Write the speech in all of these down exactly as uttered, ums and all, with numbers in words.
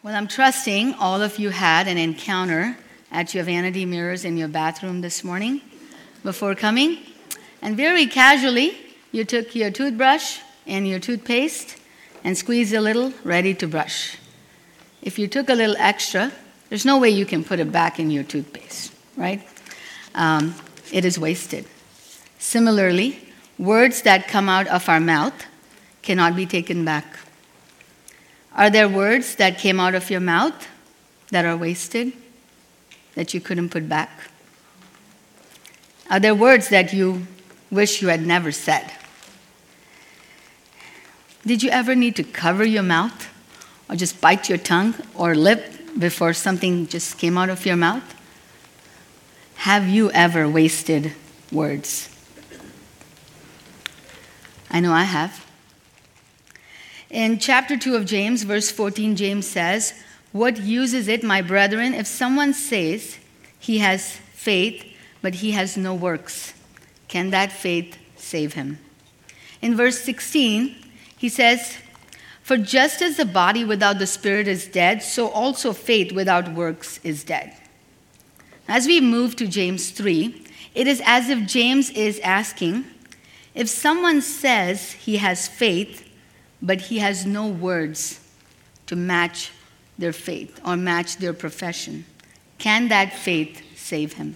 Well, I'm trusting all of you had an encounter at your vanity mirrors in your bathroom this morning before coming. And very casually, you took your toothbrush and your toothpaste and squeezed a little, ready to brush. If you took a little extra, there's no way you can put it back in your toothpaste, right? Um, it is wasted. Similarly, words that come out of our mouth cannot be taken back. Are there words that came out of your mouth that are wasted, that you couldn't put back? Are there words that you wish you had never said? Did you ever need to cover your mouth or just bite your tongue or lip before something just came out of your mouth? Have you ever wasted words? I know I have. In chapter two of James, verse fourteen, James says, "What use is it, my brethren, if someone says he has faith, but he has no works? Can that faith save him?" In verse sixteen, he says, "For just as the body without the spirit is dead, so also faith without works is dead." As we move to James three, it is as if James is asking, if someone says he has faith, but he has no words to match their faith or match their profession, can that faith save him?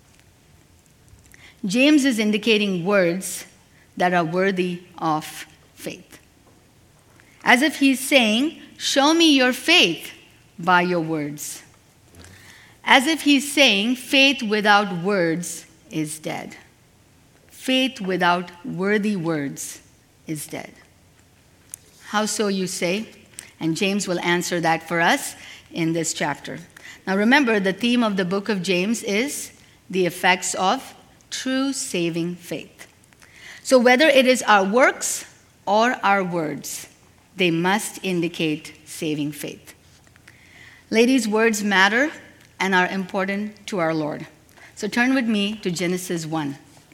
James is indicating words that are worthy of faith. As if he's saying, show me your faith by your words. As if he's saying, faith without words is dead. Faith without worthy words is dead. How so, you say? And James will answer that for us in this chapter. Now remember, the theme of the book of James is the effects of true saving faith. So whether it is our works or our words, they must indicate saving faith. Ladies, words matter and are important to our Lord. So turn with me to Genesis one.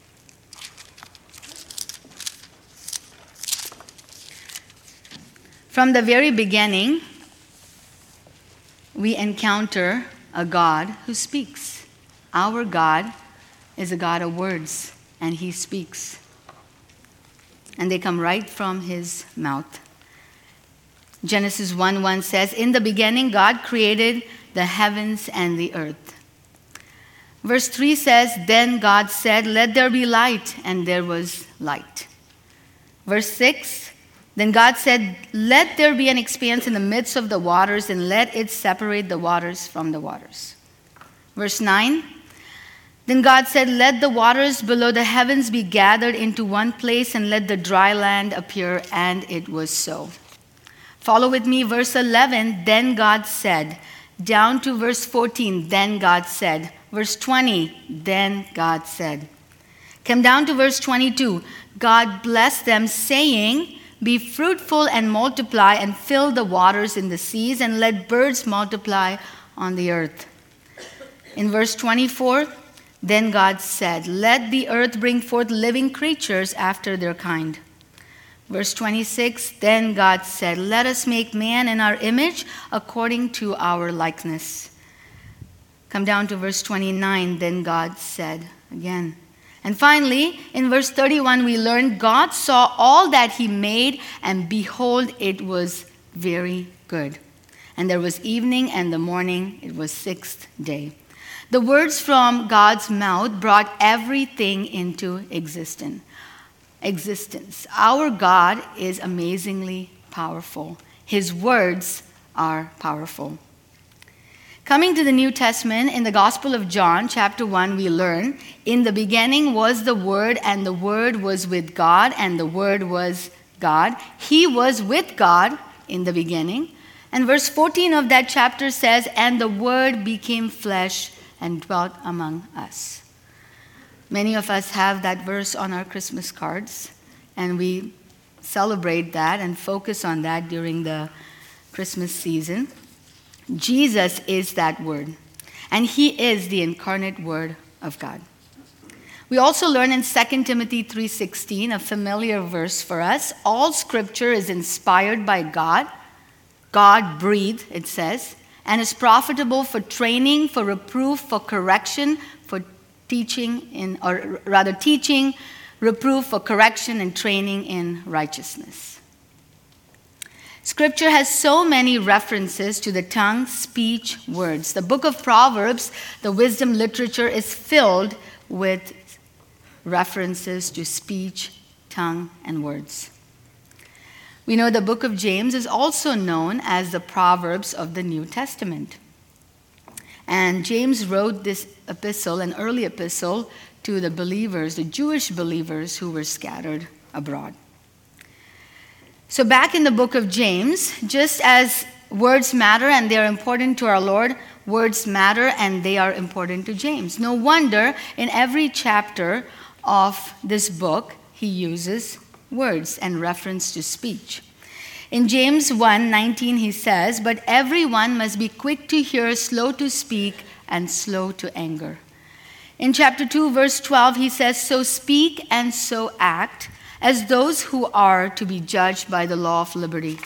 From the very beginning, we encounter a God who speaks. Our God is a God of words, and he speaks. And they come right from his mouth. Genesis one one says, "In the beginning, God created the heavens and the earth." Verse three says, "Then God said, 'Let there be light,' and there was light." Verse six, "Then God said, 'Let there be an expanse in the midst of the waters, and let it separate the waters from the waters.'" Verse nine, "Then God said, 'Let the waters below the heavens be gathered into one place, and let the dry land appear,' and it was so." Follow with me, verse eleven, "Then God said," down to verse fourteen, "Then God said." Verse twenty, "Then God said." Come down to verse twenty-two, "God blessed them, saying, 'Be fruitful and multiply, and fill the waters in the seas, and let birds multiply on the earth.'" In verse twenty-four, "Then God said, 'Let the earth bring forth living creatures after their kind.'" Verse twenty-six, "Then God said, 'Let us make man in our image, according to our likeness.'" Come down to verse twenty-nine, "Then God said," again. And finally, in verse thirty-one, we learn God saw all that he made, and behold, it was very good. And there was evening and the morning, it was sixth day. The words from God's mouth brought everything into existence. Existence. Our God is amazingly powerful. His words are powerful. Coming to the New Testament, in the Gospel of John, chapter one, we learn, "In the beginning was the Word, and the Word was with God, and the Word was God. He was with God in the beginning." And verse fourteen of that chapter says, "And the Word became flesh and dwelt among us." Many of us have that verse on our Christmas cards, and we celebrate that and focus on that during the Christmas season. Jesus is that Word, and he is the incarnate Word of God. We also learn in Second Timothy three sixteen, a familiar verse for us, "All Scripture is inspired by God God-breathed, it says, and is profitable for training, for reproof, for correction, for teaching in, or rather teaching, reproof, for correction, and training in righteousness. Scripture has so many references to the tongue, speech, words. The book of Proverbs, the wisdom literature, is filled with references to speech, tongue, and words. We know the book of James is also known as the Proverbs of the New Testament. And James wrote this epistle, an early epistle, to the believers, the Jewish believers who were scattered abroad. So back in the book of James, just as words matter and they are important to our Lord, words matter and they are important to James. No wonder in every chapter of this book, he uses words and reference to speech. In James one nineteen, he says, "But everyone must be quick to hear, slow to speak, and slow to anger." In chapter two, verse twelve, he says, "So speak and so act as those who are to be judged by the law of liberty."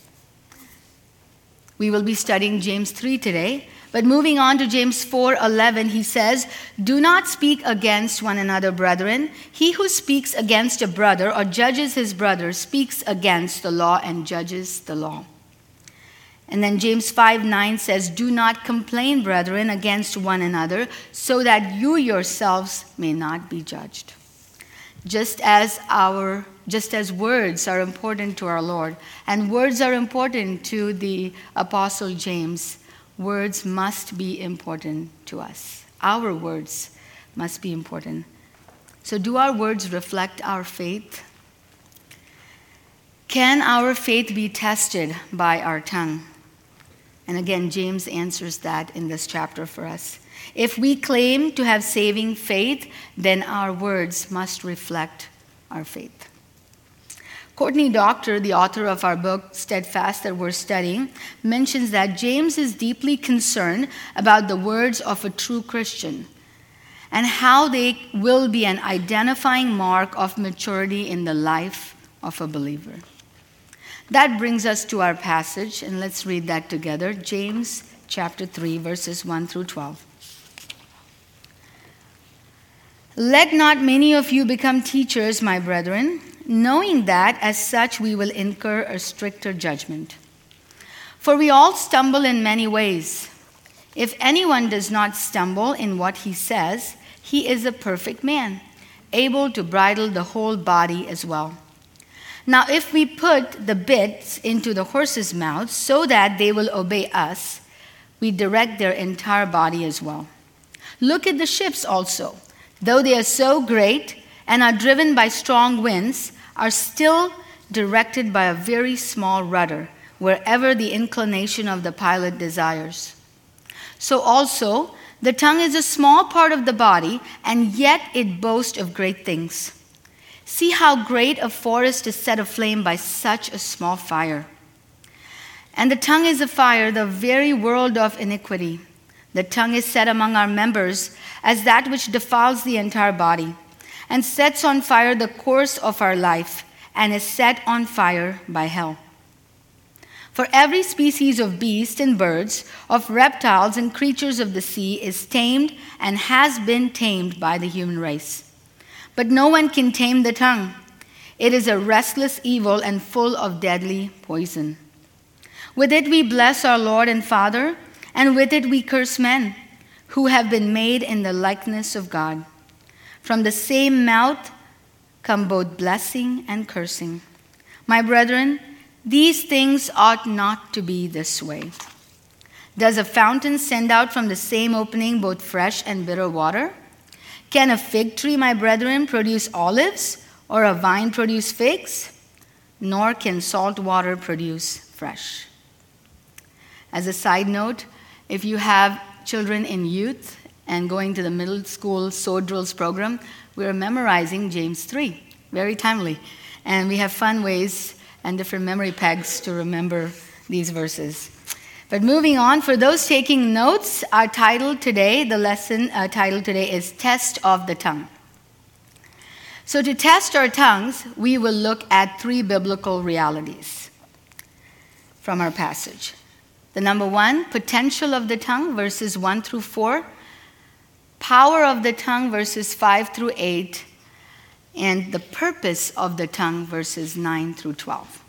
We will be studying James three today. But moving on to James four eleven, he says, "Do not speak against one another, brethren. He who speaks against a brother or judges his brother speaks against the law and judges the law." And then James five nine says, "Do not complain, brethren, against one another, so that you yourselves may not be judged." Just as our just as words are important to our Lord, and words are important to the Apostle James, words must be important to us. Our words must be important. So do our words reflect our faith? Can our faith be tested by our tongue? And again, James answers that in this chapter for us. If we claim to have saving faith, then our words must reflect our faith. Courtney Doctor, the author of our book, Steadfast, that we're studying, mentions that James is deeply concerned about the words of a true Christian and how they will be an identifying mark of maturity in the life of a believer. That brings us to our passage, and let's read that together. James chapter three, verses one through twelve. "Let not many of you become teachers, my brethren, knowing that as such we will incur a stricter judgment. For we all stumble in many ways. If anyone does not stumble in what he says, he is a perfect man, able to bridle the whole body as well. Now if we put the bits into the horses' mouths so that they will obey us, we direct their entire body as well. Look at the ships also. Though they are so great and are driven by strong winds, are still directed by a very small rudder, wherever the inclination of the pilot desires. So also, the tongue is a small part of the body, and yet it boasts of great things. See how great a forest is set aflame by such a small fire. And the tongue is a fire, the very world of iniquity. The tongue is set among our members as that which defiles the entire body, and sets on fire the course of our life, and is set on fire by hell. For every species of beast and birds, of reptiles and creatures of the sea is tamed and has been tamed by the human race. But no one can tame the tongue. It is a restless evil and full of deadly poison. With it we bless our Lord and Father, and with it we curse men, who have been made in the likeness of God. From the same mouth come both blessing and cursing. My brethren, these things ought not to be this way. Does a fountain send out from the same opening both fresh and bitter water? Can a fig tree, my brethren, produce olives, or a vine produce figs? Nor can salt water produce fresh. As a side note, if you have children in youth and going to the middle school Sow Drills program, we are memorizing James three. Very timely. And we have fun ways and different memory pegs to remember these verses. But moving on, for those taking notes, our title today, the lesson uh, title today is Test of the Tongue. So to test our tongues, we will look at three biblical realities. from our passage. The number one, potential of the tongue, verses one through four. Power of the tongue, verses five through eight. And the purpose of the tongue, verses nine through twelve.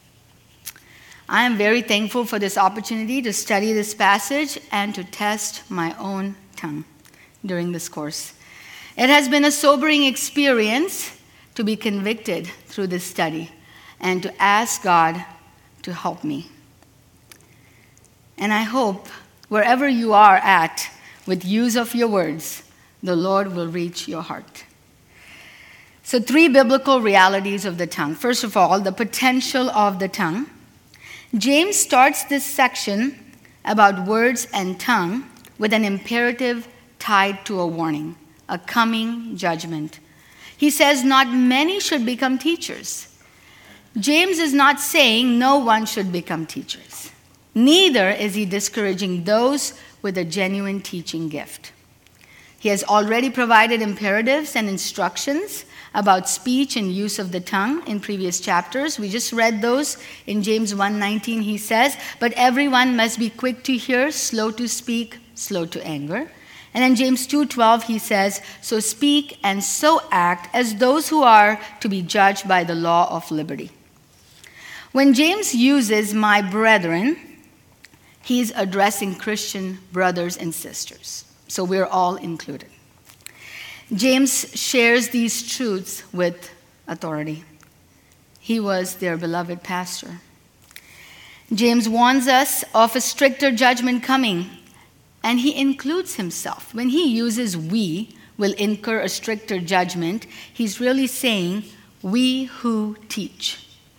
I am very thankful for this opportunity to study this passage and to test my own tongue during this course. It has been a sobering experience to be convicted through this study and to ask God to help me. And I hope wherever you are at with use of your words, the Lord will reach your heart. So three biblical realities of the tongue. First of all, the potential of the tongue. James starts this section about words and tongue with an imperative tied to a warning, a coming judgment. He says not many should become teachers. James is not saying no one should become teachers. Neither is he discouraging those with a genuine teaching gift. He has already provided imperatives and instructions about speech and use of the tongue in previous chapters. We just read those. In James one nineteen, he says, "But everyone must be quick to hear, slow to speak, slow to anger." And in James two twelve, he says, "So speak and so act as those who are to be judged by the law of liberty." When James uses "my brethren," he's addressing Christian brothers and sisters. So we're all included. James shares these truths with authority. He was their beloved pastor. James warns us of a stricter judgment coming, and he includes himself. When he uses "we will incur a stricter judgment," he's really saying we who teach.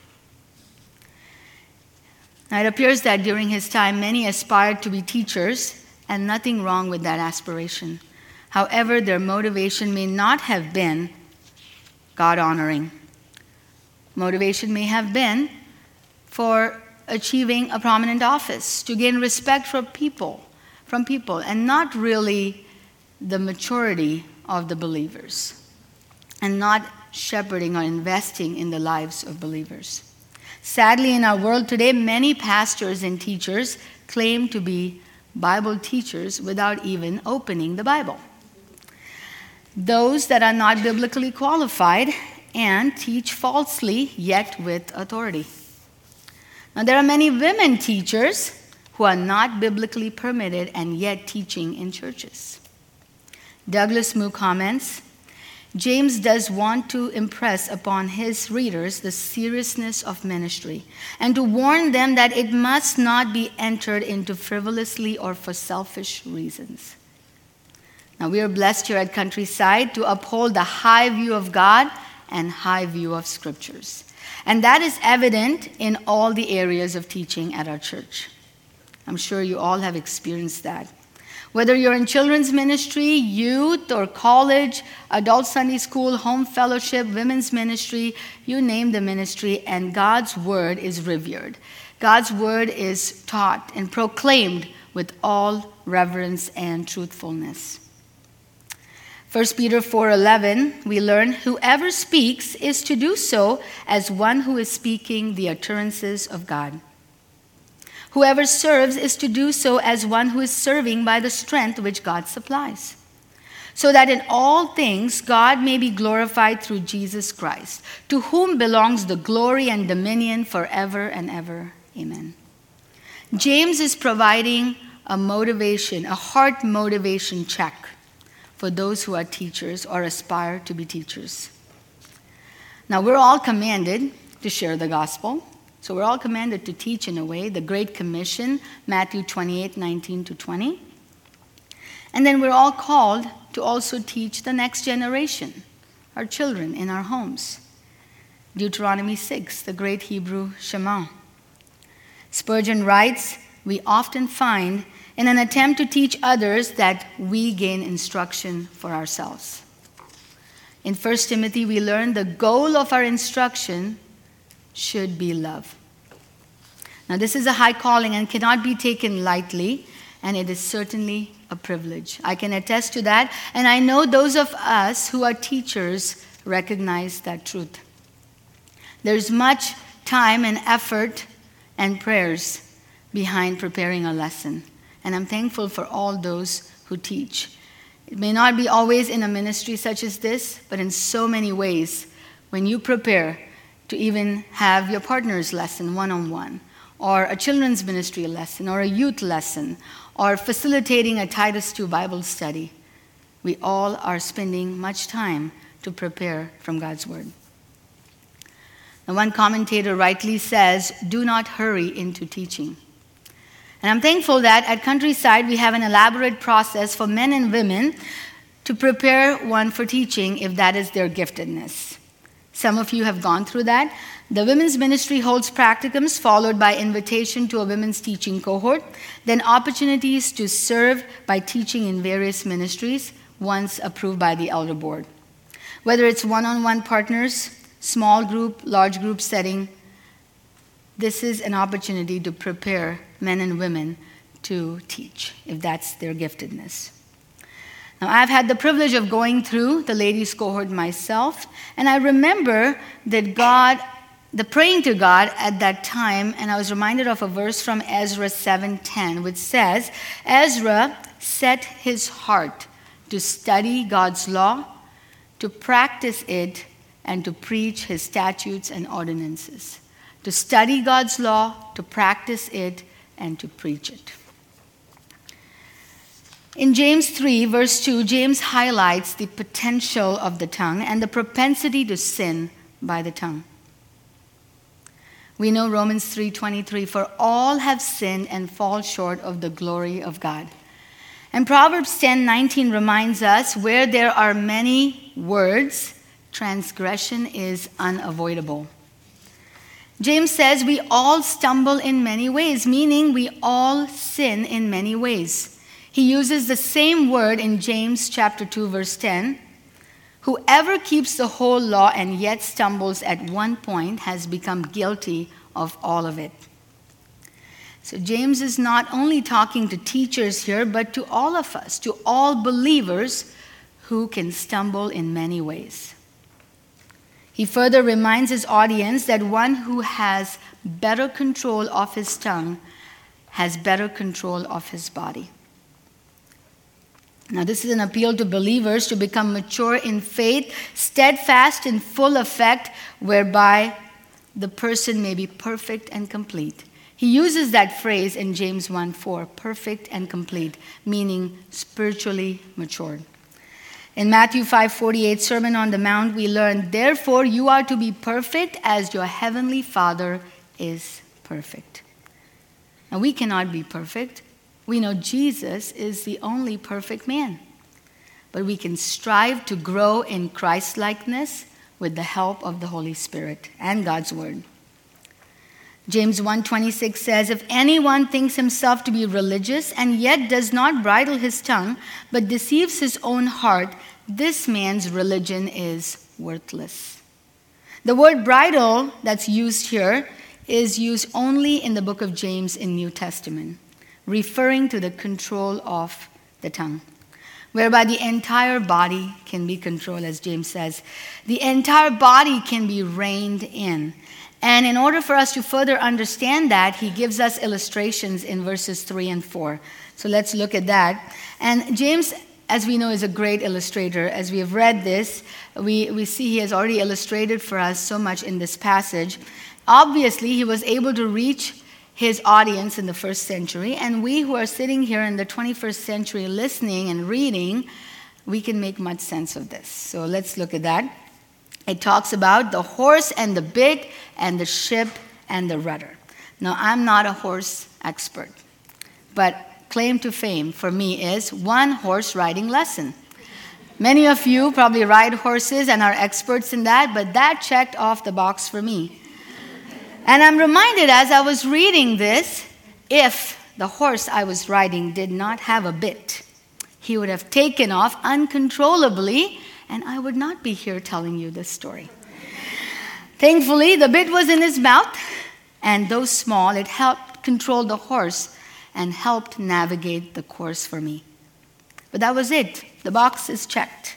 Now, it appears that during his time, many aspired to be teachers, and nothing wrong with that aspiration. However, their motivation may not have been God-honoring. Motivation may have been for achieving a prominent office, to gain respect from people, from people, and not really the maturity of the believers, and not shepherding or investing in the lives of believers. Sadly, in our world today, many pastors and teachers claim to be Bible teachers without even opening the Bible. Those that are not biblically qualified and teach falsely, yet with authority. Now, there are many women teachers who are not biblically permitted and yet teaching in churches. Douglas Moo comments, James does want to impress upon his readers the seriousness of ministry and to warn them that it must not be entered into frivolously or for selfish reasons. Now, we are blessed here at Countryside to uphold the high view of God and high view of scriptures. And that is evident in all the areas of teaching at our church. I'm sure you all have experienced that. Whether you're in children's ministry, youth, or college, adult Sunday school, home fellowship, women's ministry, you name the ministry, and God's word is revered. God's word is taught and proclaimed with all reverence and truthfulness. First Peter four eleven, we learn, whoever speaks is to do so as one who is speaking the utterances of God. Whoever serves is to do so as one who is serving by the strength which God supplies, so that in all things God may be glorified through Jesus Christ, to whom belongs the glory and dominion forever and ever. Amen. James is providing a motivation, a heart motivation check for those who are teachers or aspire to be teachers. Now, we're all commanded to share the gospel. So we're all commanded to teach in a way, the Great Commission, Matthew twenty-eight, nineteen to twenty. And then we're all called to also teach the next generation, our children in our homes. Deuteronomy six, the great Hebrew Shema. Spurgeon writes, we often find in an attempt to teach others that we gain instruction for ourselves. In First Timothy, we learn the goal of our instruction should be love. Now, this is a high calling and cannot be taken lightly, and it is certainly a privilege. I can attest to that, and I know those of us who are teachers recognize that truth. There's much time and effort and prayers behind preparing a lesson. And I'm thankful for all those who teach. It may not be always in a ministry such as this, but in so many ways, when you prepare to even have your partner's lesson one-on-one, or a children's ministry lesson, or a youth lesson, or facilitating a Titus two Bible study, we all are spending much time to prepare from God's Word. And one commentator rightly says, do not hurry into teaching. And I'm thankful that at Countryside we have an elaborate process for men and women to prepare one for teaching if that is their giftedness. Some of you have gone through that. The women's ministry holds practicums followed by invitation to a women's teaching cohort, then opportunities to serve by teaching in various ministries once approved by the elder board. Whether it's one-on-one partners, small group, large group setting, this is an opportunity to prepare men and women to teach, if that's their giftedness. Now, I've had the privilege of going through the ladies' cohort myself, and I remember that God, the praying to God at that time, and I was reminded of a verse from Ezra seven ten, which says, Ezra set his heart to study God's law, to practice it, and to preach his statutes and ordinances. To study God's law, to practice it, and to preach it. In James three, verse two, James highlights the potential of the tongue and the propensity to sin by the tongue. We know Romans three twenty-three, for all have sinned and fall short of the glory of God. And Proverbs ten nineteen reminds us, where there are many words, transgression is unavoidable. James says we all stumble in many ways, meaning we all sin in many ways. He uses the same word in James chapter two, verse ten. Whoever keeps the whole law and yet stumbles at one point has become guilty of all of it. So James is not only talking to teachers here, but to all of us, to all believers who can stumble in many ways. He further reminds his audience that one who has better control of his tongue has better control of his body. Now, this is an appeal to believers to become mature in faith, steadfast in full effect, whereby the person may be perfect and complete. He uses that phrase in James one four, perfect and complete, meaning spiritually matured. In Matthew five forty-eight, Sermon on the Mount, we learn, therefore you are to be perfect as your heavenly Father is perfect. Now, we cannot be perfect. We know Jesus is the only perfect man. But we can strive to grow in Christ-likeness with the help of the Holy Spirit and God's Word. James one twenty-six says, if anyone thinks himself to be religious and yet does not bridle his tongue, but deceives his own heart, this man's religion is worthless. The word bridle that's used here is used only in the book of James in New Testament, referring to the control of the tongue, whereby the entire body can be controlled, as James says. The entire body can be reined in. And in order for us to further understand that, he gives us illustrations in verses three and four. So let's look at that. And James, as we know, is a great illustrator. As we have read this, we, we see he has already illustrated for us so much in this passage. Obviously, he was able to reach his audience in the first century, and we who are sitting here in the twenty-first century listening and reading, we can make much sense of this. So let's look at that. It talks about the horse and the bit and the ship and the rudder. Now, I'm not a horse expert, but claim to fame for me is one horse riding lesson. Many of you probably ride horses and are experts in that, but that checked off the box for me. And I'm reminded as I was reading this, if the horse I was riding did not have a bit, he would have taken off uncontrollably, and I would not be here telling you this story. Thankfully, the bit was in his mouth, and though small, it helped control the horse and helped navigate the course for me. But that was it. The box is checked.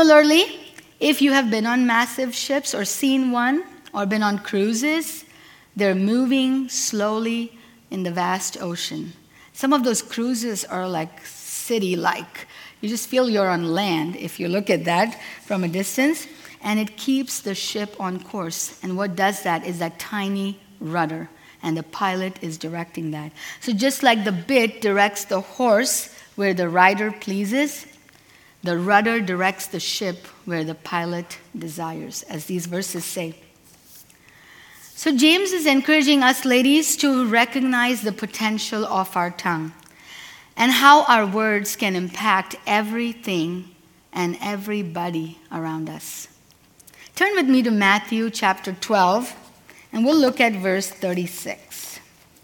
Similarly, if you have been on massive ships or seen one, or been on cruises, They're moving slowly in the vast ocean. Some of those cruises are like city-like. You just feel you're on land if you look at that from a distance. And it keeps the ship on course. And what does that is that tiny rudder. And the pilot is directing that. So just like the bit directs the horse where the rider pleases, the rudder directs the ship where the pilot desires, as these verses say. So James is encouraging us, ladies, to recognize the potential of our tongue and how our words can impact everything and everybody around us. Turn with me to Matthew chapter twelve, and we'll look at verse thirty-six.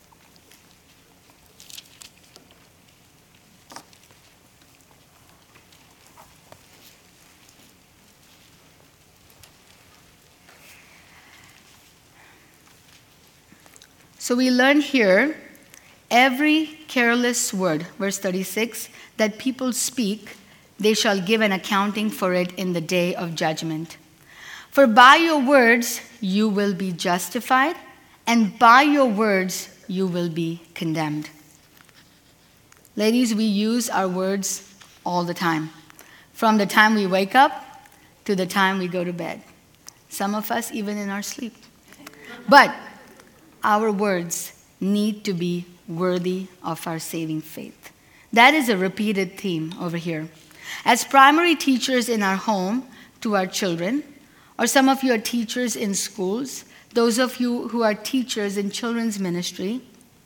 So we learn here, every careless word, verse thirty-six, that people speak, they shall give an accounting for it in the day of judgment. For by your words you will be justified, and by your words you will be condemned. Ladies, we use our words all the time, from the time we wake up to the time we go to bed. Some of us even in our sleep. But our words need to be worthy of our saving faith. That is a repeated theme over here. As primary teachers in our home to our children, or some of you are teachers in schools, those of you who are teachers in children's ministry,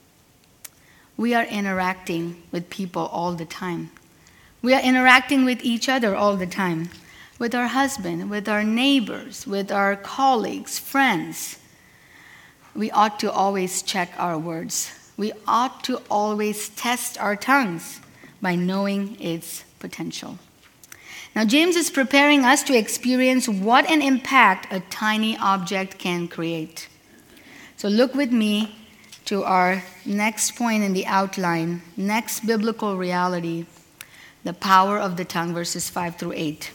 we are interacting with people all the time. We are interacting with each other all the time, with our husband, with our neighbors, with our colleagues, friends. We ought to always check our words. We ought to always test our tongues by knowing its potential. Now, James is preparing us to experience what an impact a tiny object can create. So look with me to our next point in the outline, next biblical reality, the power of the tongue, verses five through eight.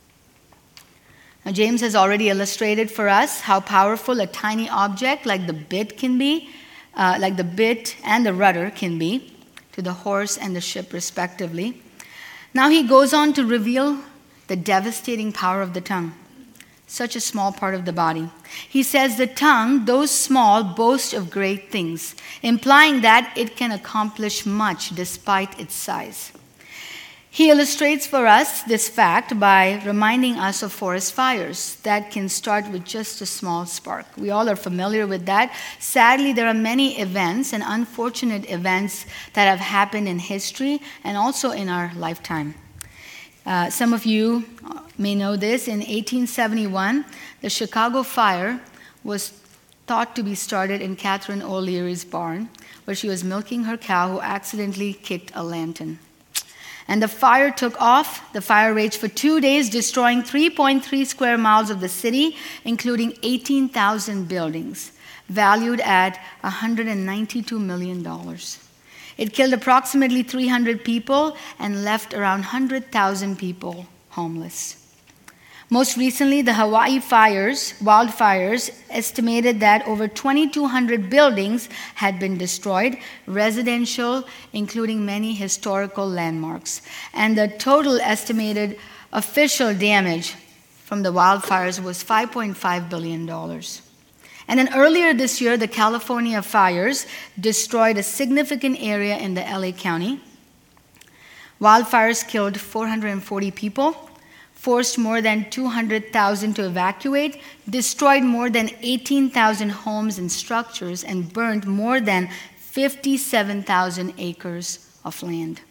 Now, James has already illustrated for us how powerful a tiny object like the bit can be, uh, like the bit and the rudder can be to the horse and the ship respectively. Now he goes on to reveal the devastating power of the tongue, such a small part of the body. He says the tongue, though small, boasts of great things, implying that it can accomplish much despite its size. He illustrates for us this fact by reminding us of forest fires that can start with just a small spark. We all are familiar with that. Sadly, there are many events and unfortunate events that have happened in history and also in our lifetime. Uh, some of you may know this. In eighteen seventy-one, the Chicago fire was thought to be started in Catherine O'Leary's barn, where she was milking her cow who accidentally kicked a lantern. And the fire took off. The fire raged for two days, destroying three point three square miles of the city, including eighteen thousand buildings, valued at one hundred ninety-two million dollars. It killed approximately three hundred people and left around one hundred thousand people homeless. Most recently, the Hawaii fires, wildfires, estimated that over twenty-two hundred buildings had been destroyed, residential, including many historical landmarks. And the total estimated official damage from the wildfires was five point five billion dollars. And then earlier this year, the California fires destroyed a significant area in the L A County. Wildfires killed four hundred forty people, forced more than two hundred thousand to evacuate, destroyed more than eighteen thousand homes and structures, and burned more than fifty-seven thousand acres of land.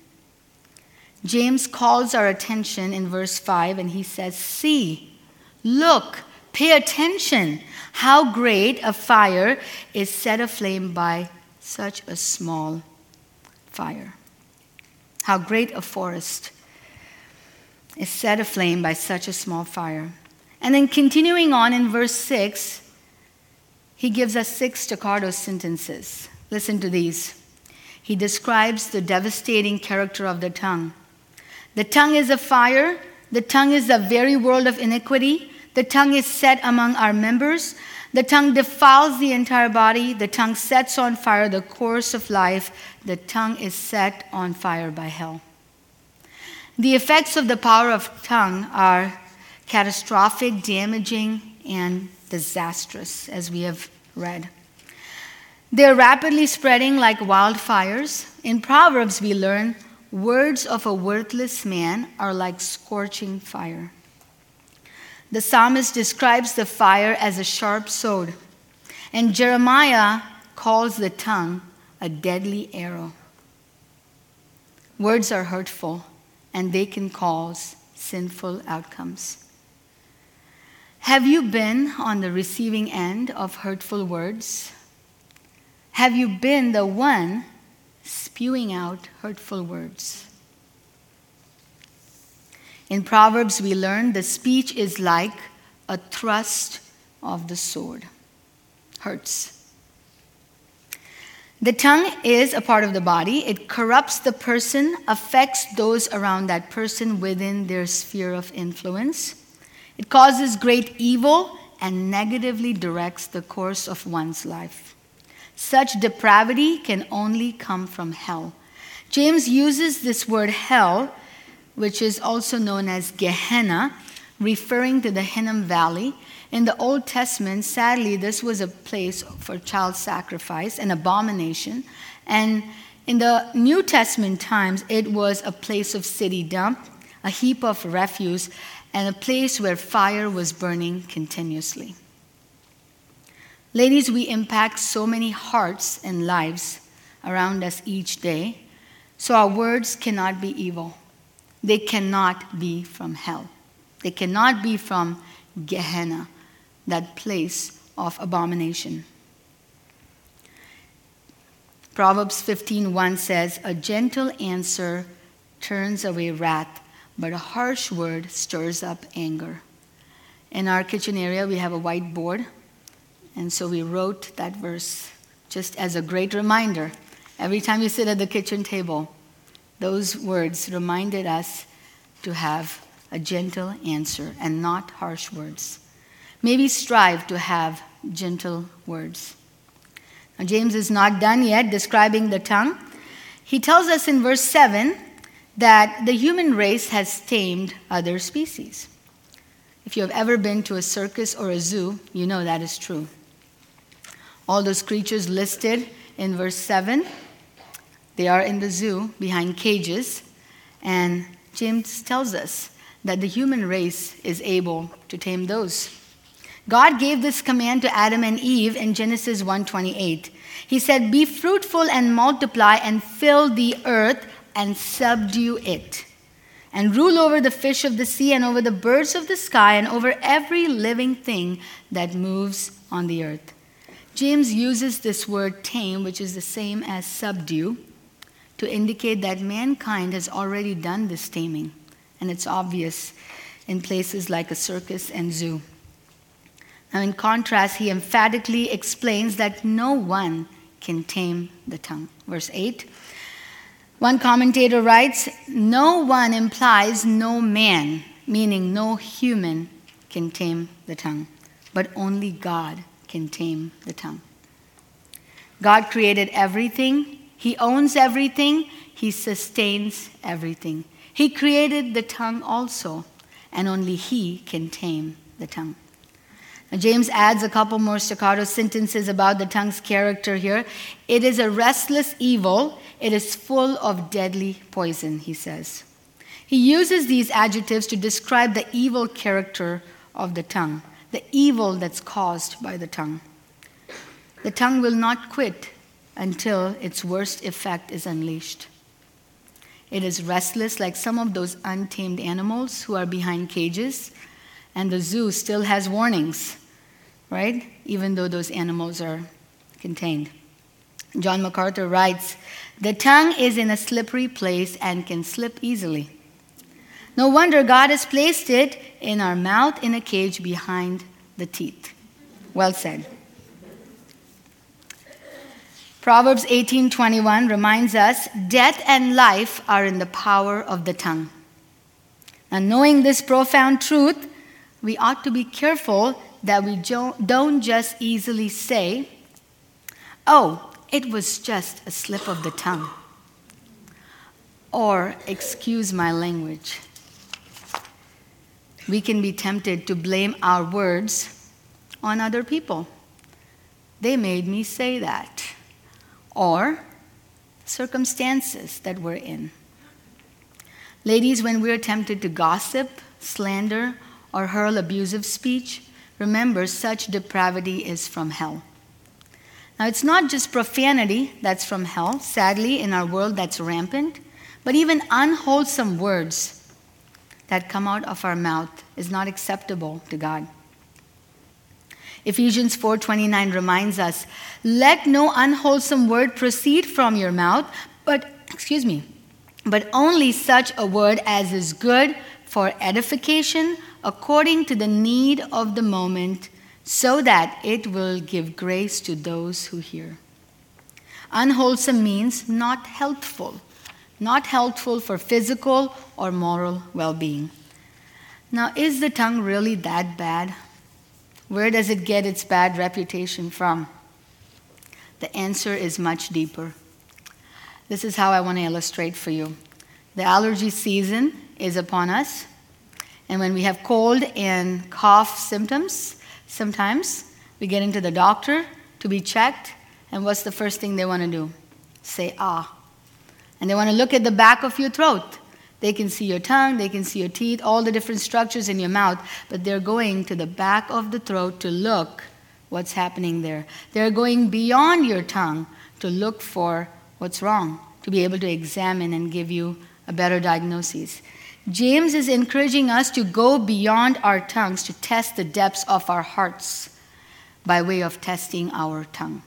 James calls our attention in verse five, and he says, "See, look, pay attention, how great a fire is set aflame by such a small fire. How great a forest is set aflame by such a small fire." And then continuing on in verse six, he gives us six staccato sentences. Listen to these. He describes the devastating character of the tongue. The tongue is a fire. The tongue is the very world of iniquity. The tongue is set among our members. The tongue defiles the entire body. The tongue sets on fire the course of life. The tongue is set on fire by hell. The effects of the power of tongue are catastrophic, damaging, and disastrous, as we have read. They're rapidly spreading like wildfires. In Proverbs, we learn words of a worthless man are like scorching fire. The psalmist describes the fire as a sharp sword, and Jeremiah calls the tongue a deadly arrow. Words are hurtful, and they can cause sinful outcomes. Have you been on the receiving end of hurtful words? Have you been the one spewing out hurtful words? In Proverbs, we learn the speech is like a thrust of the sword. Hurts. The tongue is a part of the body. It corrupts the person, affects those around that person within their sphere of influence. It causes great evil and negatively directs the course of one's life. Such depravity can only come from hell. James uses this word hell, which is also known as Gehenna, referring to the Hinnom Valley. In the Old Testament, sadly, this was a place for child sacrifice, an abomination. And in the New Testament times, it was a place of city dump, a heap of refuse, and a place where fire was burning continuously. Ladies, we impact so many hearts and lives around us each day, so our words cannot be evil. They cannot be from hell. They cannot be from Gehenna, that place of abomination. Proverbs fifteen one says, "A gentle answer turns away wrath, but a harsh word stirs up anger." In our kitchen area, we have a whiteboard, and so we wrote that verse just as a great reminder. Every time you sit at the kitchen table, those words reminded us to have a gentle answer and not harsh words. Maybe strive to have gentle words. Now, James is not done yet describing the tongue. He tells us in verse seven that the human race has tamed other species. If you have ever been to a circus or a zoo, you know that is true. All those creatures listed in verse seven, they are in the zoo behind cages, and James tells us that the human race is able to tame those. God gave this command to Adam and Eve in Genesis one twenty-eight. He said, "Be fruitful and multiply and fill the earth and subdue it, and rule over the fish of the sea and over the birds of the sky and over every living thing that moves on the earth." James uses this word tame, which is the same as subdue, to indicate that mankind has already done this taming, and it's obvious in places like a circus and zoo. Now, in contrast, he emphatically explains that no one can tame the tongue. Verse eight, one commentator writes, "No one implies no man," meaning no human can tame the tongue, but only God can tame the tongue. God created everything. He owns everything. He sustains everything. He created the tongue also, and only He can tame the tongue. Now, James adds a couple more staccato sentences about the tongue's character here. It is a restless evil. It is full of deadly poison, he says. He uses these adjectives to describe the evil character of the tongue, the evil that's caused by the tongue. The tongue will not quit until its worst effect is unleashed. It is restless like some of those untamed animals who are behind cages, and the zoo still has warnings, right? Even though those animals are contained. John MacArthur writes, "The tongue is in a slippery place and can slip easily. No wonder God has placed it in our mouth in a cage behind the teeth." Well said. Proverbs eighteen twenty-one reminds us, death and life are in the power of the tongue. And knowing this profound truth, we ought to be careful that we don't don't just easily say, "Oh, it was just a slip of the tongue," or "Excuse my language." We can be tempted to blame our words on other people. "They made me say that," or circumstances that we're in. Ladies, when we're tempted to gossip, slander, or hurl abusive speech, remember such depravity is from hell. Now, it's not just profanity that's from hell. Sadly, in our world that's rampant, but even unwholesome words that come out of our mouth is not acceptable to God. Ephesians four twenty-nine reminds us, "Let no unwholesome word proceed from your mouth, but, excuse me, but only such a word as is good for edification according to the need of the moment, so that it will give grace to those who hear." Unwholesome means not healthful, not helpful for physical or moral well-being. Now, is the tongue really that bad? Where does it get its bad reputation from? The answer is much deeper. This is how I want to illustrate for you. The allergy season is upon us, and when we have cold and cough symptoms, sometimes we get into the doctor to be checked, and what's the first thing they want to do? Say, "Ah." And they want to look at the back of your throat. They can see your tongue, they can see your teeth, all the different structures in your mouth, but they're going to the back of the throat to look what's happening there. They're going beyond your tongue to look for what's wrong, to be able to examine and give you a better diagnosis. James is encouraging us to go beyond our tongues to test the depths of our hearts by way of testing our tongue.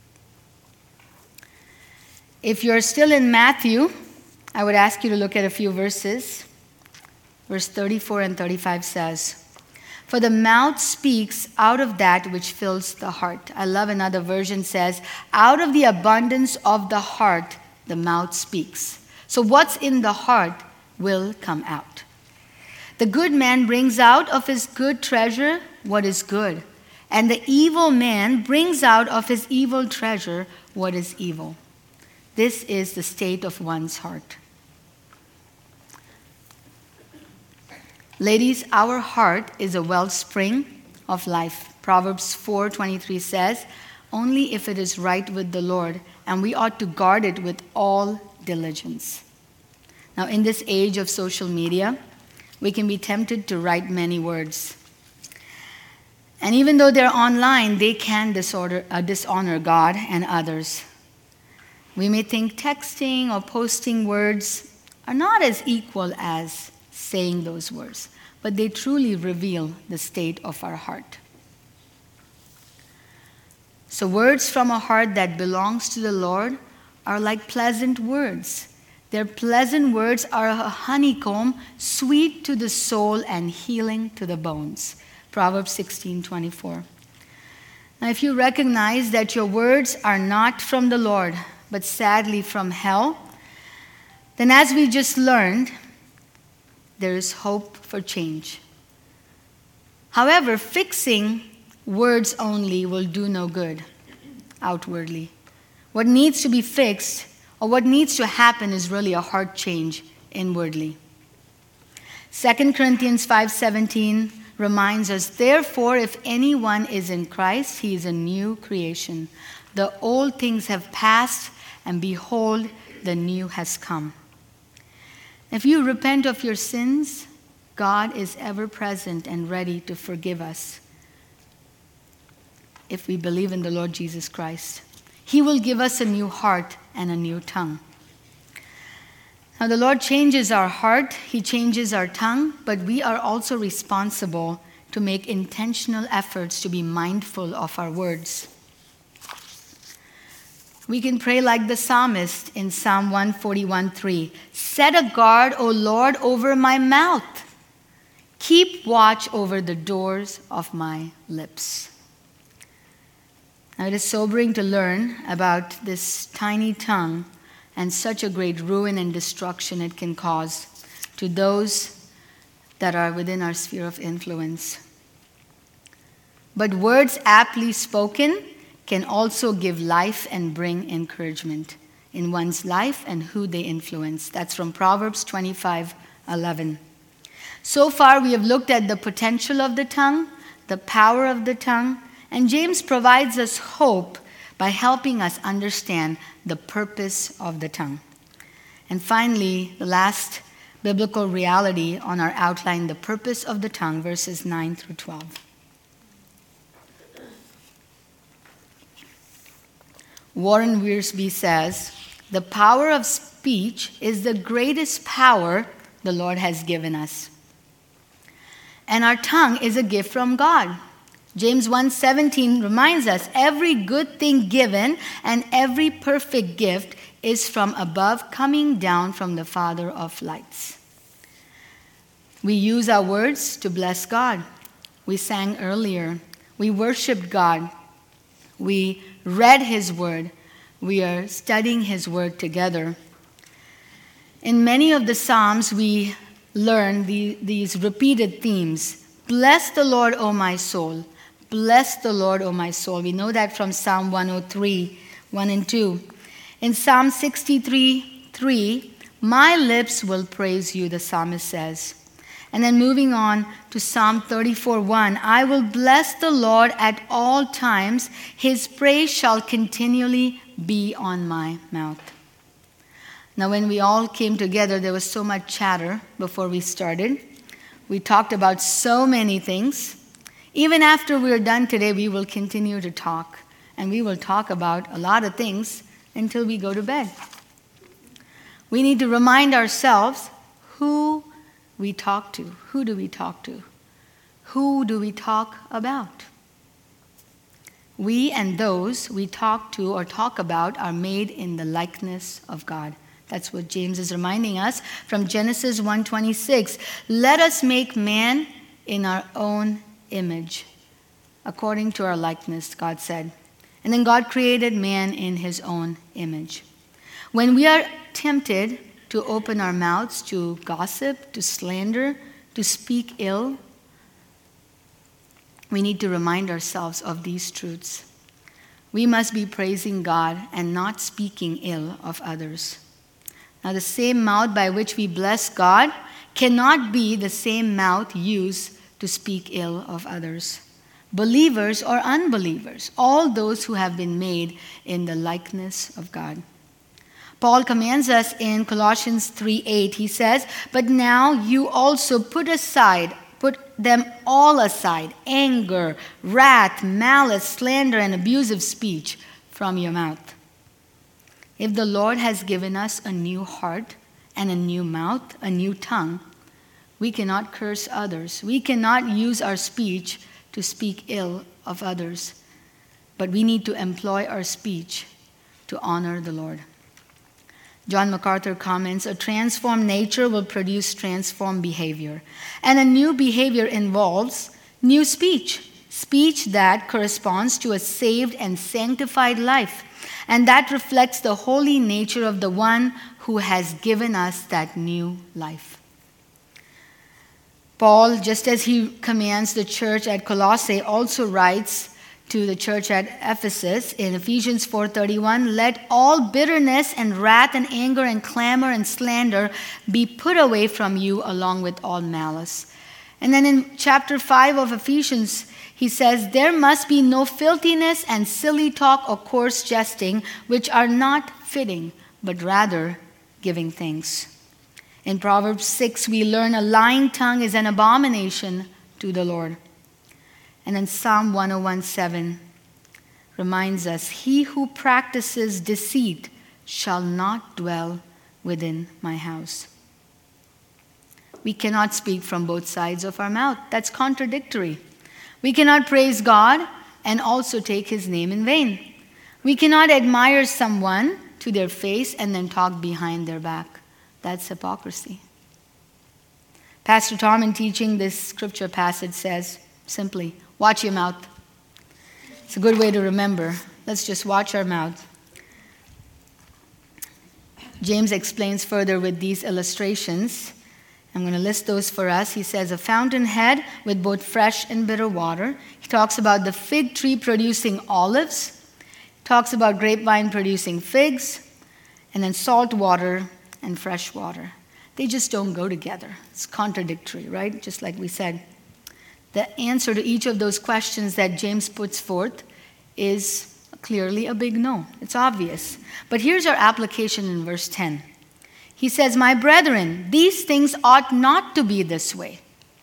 If you're still in Matthew, I would ask you to look at a few verses. Verse thirty-four and thirty-five says, "For the mouth speaks out of that which fills the heart." I love another version says, "Out of the abundance of the heart, the mouth speaks." So what's in the heart will come out. "The good man brings out of his good treasure what is good, and the evil man brings out of his evil treasure what is evil." This is the state of one's heart. Ladies, our heart is a wellspring of life. Proverbs four twenty-three says, "Only if it is right with the Lord, and we ought to guard it with all diligence." Now, in this age of social media, we can be tempted to write many words. And even though they're online, they can disorder, uh, dishonor God and others. We may think texting or posting words are not as equal as saying those words, but they truly reveal the state of our heart. So words from a heart that belongs to the Lord are like pleasant words. Their pleasant words are a honeycomb, sweet to the soul and healing to the bones. Proverbs sixteen twenty-four. Now, if you recognize that your words are not from the Lord, but sadly from hell, then as we just learned, there is hope for change. However, fixing words only will do no good outwardly. What needs to be fixed, or what needs to happen, is really a heart change inwardly. Second Corinthians five seventeen reminds us, "Therefore, if anyone is in Christ, he is a new creation. The old things have passed, and behold, the new has come." If you repent of your sins, God is ever present and ready to forgive us if we believe in the Lord Jesus Christ. He will give us a new heart and a new tongue. Now, the Lord changes our heart, He changes our tongue, but we are also responsible to make intentional efforts to be mindful of our words. We can pray like the psalmist in Psalm one forty-one three. "Set a guard, O Lord, over my mouth. Keep watch over the doors of my lips." Now, it is sobering to learn about this tiny tongue and such a great ruin and destruction it can cause to those that are within our sphere of influence. But words aptly spoken can also give life and bring encouragement in one's life and who they influence. That's from Proverbs twenty-five eleven. So far, we have looked at the potential of the tongue, the power of the tongue, and James provides us hope by helping us understand the purpose of the tongue. And finally, the last biblical reality on our outline, the purpose of the tongue, verses nine through twelve. Warren Wiersbe says, "The power of speech is the greatest power the Lord has given us. And our tongue is a gift from God." James one seventeen reminds us, "Every good thing given and every perfect gift is from above, coming down from the Father of lights." We use our words to bless God. We sang earlier. We worshiped God. We read His word. We are studying His word together. In many of the Psalms, we learn the, these repeated themes. Bless the Lord, O my soul. Bless the Lord, O my soul. We know that from Psalm one oh three, one and two. In Psalm sixty-three three, my lips will praise you, the psalmist says. And then moving on to Psalm thirty-four one, I will bless the Lord at all times. His praise shall continually be on my mouth. Now, when we all came together, there was so much chatter before we started. We talked about so many things. Even after we're done today, we will continue to talk. And we will talk about a lot of things until we go to bed. We need to remind ourselves who we talk to. Who do we talk to? Who do we talk about? We and those we talk to or talk about are made in the likeness of God. That's what James is reminding us from Genesis one twenty-six. Let us make man in our own image, according to our likeness, God said. And then God created man in His own image. When we are tempted to open our mouths to gossip, to slander, to speak ill, we need to remind ourselves of these truths. We must be praising God and not speaking ill of others. Now, the same mouth by which we bless God cannot be the same mouth used to speak ill of others, believers or unbelievers, all those who have been made in the likeness of God. Paul commands us in Colossians three eight. He says, but now you also put aside, put them all aside, anger, wrath, malice, slander, and abusive speech from your mouth. If the Lord has given us a new heart and a new mouth, a new tongue, we cannot curse others. We cannot use our speech to speak ill of others. But we need to employ our speech to honor the Lord. John MacArthur comments, a transformed nature will produce transformed behavior. And a new behavior involves new speech. Speech that corresponds to a saved and sanctified life. And that reflects the holy nature of the one who has given us that new life. Paul, just as he commands the church at Colossae, also writes to the church at Ephesus in Ephesians four thirty-one, let all bitterness and wrath and anger and clamor and slander be put away from you along with all malice. And then in chapter five of Ephesians, he says, there must be no filthiness and silly talk or coarse jesting, which are not fitting, but rather giving thanks. In Proverbs six, we learn a lying tongue is an abomination to the Lord. And then Psalm one oh one seven reminds us, he who practices deceit shall not dwell within my house. We cannot speak from both sides of our mouth. That's contradictory. We cannot praise God and also take His name in vain. We cannot admire someone to their face and then talk behind their back. That's hypocrisy. Pastor Tom, in teaching this scripture passage, says simply, watch your mouth. It's a good way to remember. Let's just watch our mouth. James explains further with these illustrations. I'm going to list those for us. He says a fountainhead with both fresh and bitter water. He talks about the fig tree producing olives. He talks about grapevine producing figs. And then salt water and fresh water. They just don't go together. It's contradictory, right? Just like we said. The answer to each of those questions that James puts forth is clearly a big no. It's obvious. But here's our application in verse ten. He says, "My brethren, these things ought not to be this way.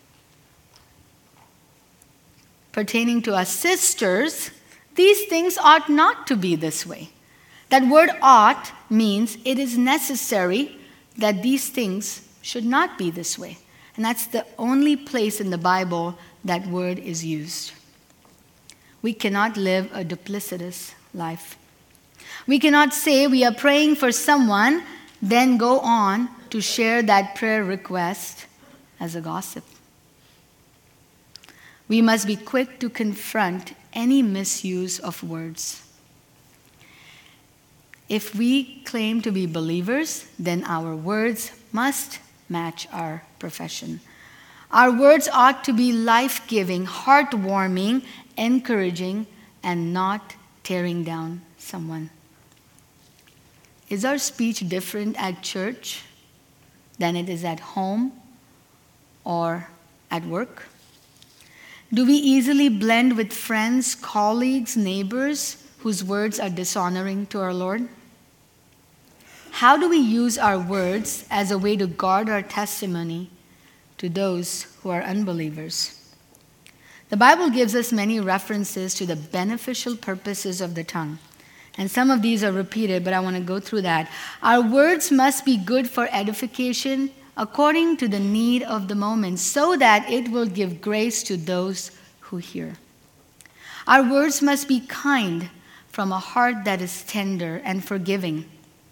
Pertaining to us sisters, these things ought not to be this way." That word ought means it is necessary that these things should not be this way. And that's the only place in the Bible that word is used. We cannot live a duplicitous life. We cannot say we are praying for someone, then go on to share that prayer request as a gossip. We must be quick to confront any misuse of words. If we claim to be believers, then our words must match our profession. Our words ought to be life-giving, heartwarming, encouraging, and not tearing down someone. Is our speech different at church than it is at home or at work? Do we easily blend with friends, colleagues, neighbors whose words are dishonoring to our Lord? How do we use our words as a way to guard our testimony to those who are unbelievers? The Bible gives us many references to the beneficial purposes of the tongue. And some of these are repeated, but I want to go through that. Our words must be good for edification according to the need of the moment, so that it will give grace to those who hear. Our words must be kind from a heart that is tender and forgiving.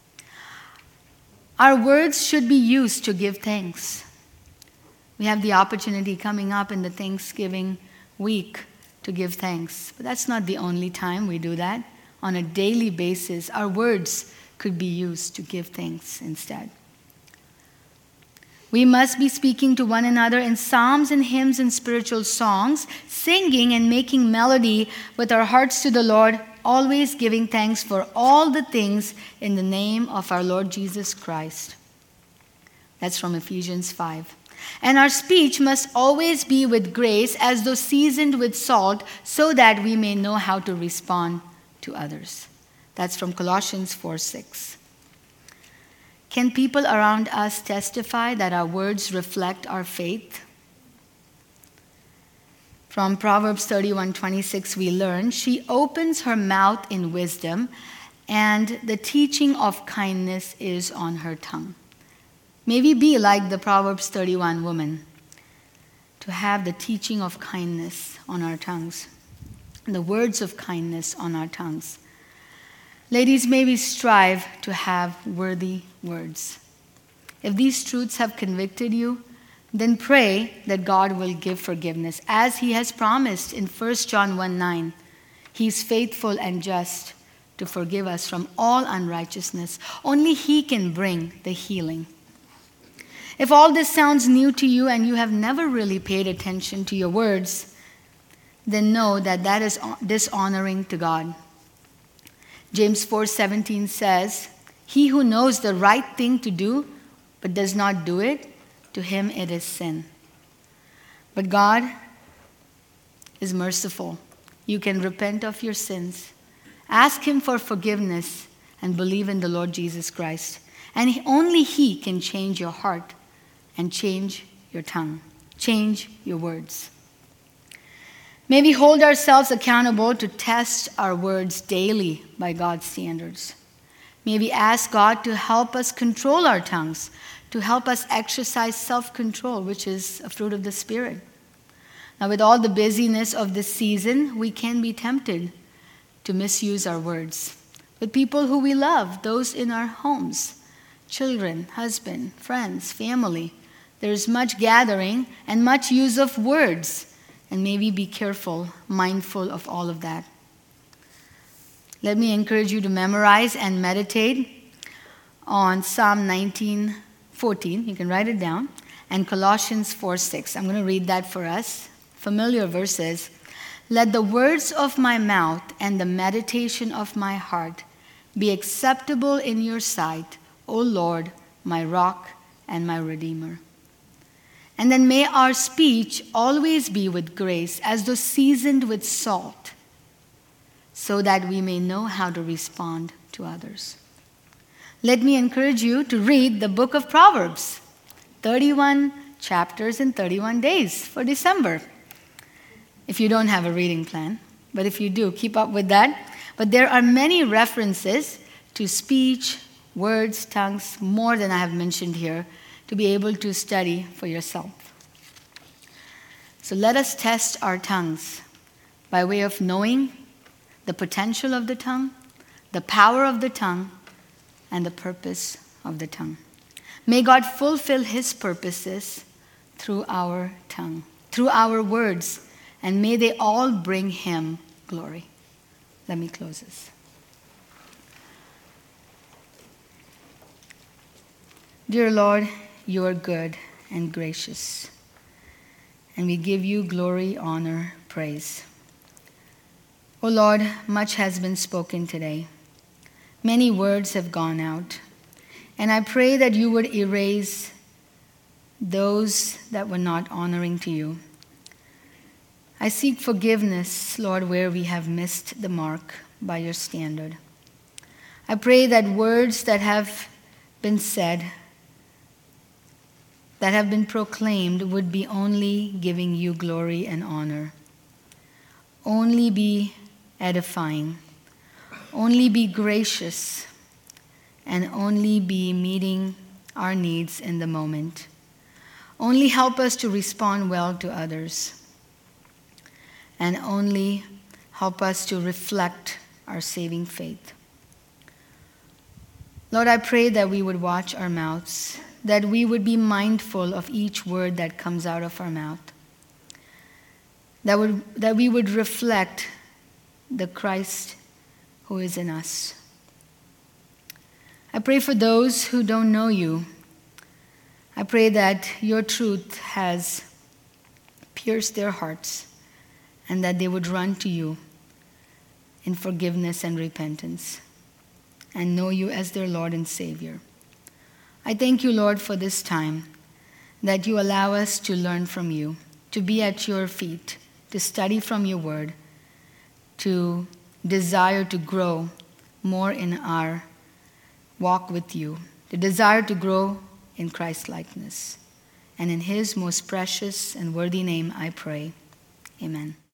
Our words should be used to give thanks. We have the opportunity coming up in the Thanksgiving week to give thanks. But that's not the only time we do that. On a daily basis, our words could be used to give thanks instead. We must be speaking to one another in psalms and hymns and spiritual songs, singing and making melody with our hearts to the Lord, always giving thanks for all the things in the name of our Lord Jesus Christ. That's from Ephesians five. And our speech must always be with grace, as though seasoned with salt, so that we may know how to respond to others. That's from Colossians four six. Can people around us testify that our words reflect our faith? From Proverbs thirty-one twenty-six, we learn, she opens her mouth in wisdom, and the teaching of kindness is on her tongue. May we be like the Proverbs thirty-one woman, to have the teaching of kindness on our tongues, the words of kindness on our tongues. Ladies, may we strive to have worthy words. If these truths have convicted you, then pray that God will give forgiveness, as he has promised in First John one nine. He is faithful and just to forgive us from all unrighteousness. Only he can bring the healing. If all this sounds new to you and you have never really paid attention to your words, then know that that is dishonoring to God. James four seventeen says, he who knows the right thing to do but does not do it, to him it is sin. But God is merciful. You can repent of your sins, ask him for forgiveness, and believe in the Lord Jesus Christ. And only he can change your heart and change your tongue, change your words. May we hold ourselves accountable to test our words daily by God's standards. May we ask God to help us control our tongues, to help us exercise self-control, which is a fruit of the Spirit. Now, with all the busyness of this season, we can be tempted to misuse our words with people who we love, those in our homes, children, husband, friends, family. There is much gathering and much use of words. And may we be careful, mindful of all of that. Let me encourage you to memorize and meditate on Psalm nineteen fourteen. You can write it down. and Colossians four six. I'm going to read that for us. Familiar verses. Let the words of my mouth and the meditation of my heart be acceptable in your sight, O Lord, my rock and my redeemer. And then may our speech always be with grace, as though seasoned with salt, so that we may know how to respond to others. Let me encourage you to read the book of Proverbs, thirty-one chapters in thirty-one days for December. If you don't have a reading plan, but if you do, keep up with that. But there are many references to speech, words, tongues, more than I have mentioned here, to be able to study for yourself. So let us test our tongues by way of knowing the potential of the tongue, the power of the tongue, and the purpose of the tongue. May God fulfill his purposes through our tongue, through our words, and may they all bring him glory. Let me close this. Dear Lord, you are good and gracious, and we give you glory, honor, praise. O Lord, much has been spoken today. Many words have gone out, and I pray that you would erase those that were not honoring to you. I seek forgiveness, Lord, where we have missed the mark by your standard. I pray that words that have been said, that have been proclaimed, would be only giving you glory and honor, only be edifying, only be gracious, and only be meeting our needs in the moment. Only help us to respond well to others, and only help us to reflect our saving faith. Lord, I pray that we would watch our mouths, that we would be mindful of each word that comes out of our mouth, that, would, that we would reflect the Christ who is in us. I pray for those who don't know you. I pray that your truth has pierced their hearts, and that they would run to you in forgiveness and repentance and know you as their Lord and Savior. I thank you, Lord, for this time, that you allow us to learn from you, to be at your feet, to study from your word, to desire to grow more in our walk with you, to desire to grow in Christ-likeness. And in his most precious and worthy name I pray. Amen.